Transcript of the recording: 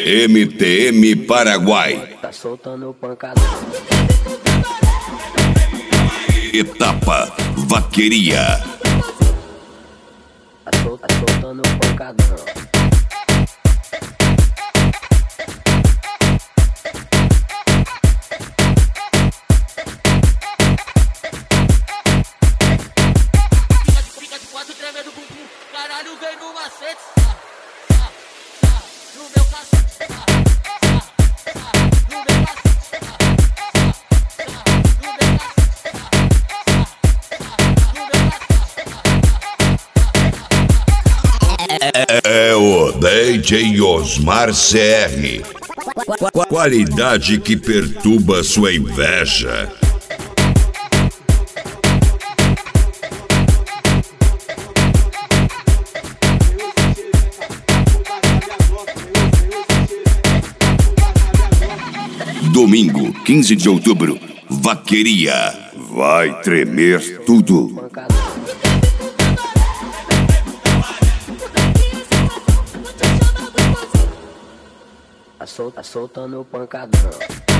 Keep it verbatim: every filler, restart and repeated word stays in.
M T M Paraguai. Tá soltando pancadão. Etapa Vaqueria. Tá, sol, tá soltando pancadão. Caralho, vem no macete, tá, tá, tá, no meu cacete, tá, tá, tá, no meu cacete, tá, tá, tá, no meu cacete, tá, tá, tá, no meu cacete. É o D J Osmar C R. Qualidade que perturba sua inveja. Domingo, quinze de outubro, Vaqueria. Vai tremer tudo. Tá, sol, tá soltando pancadão.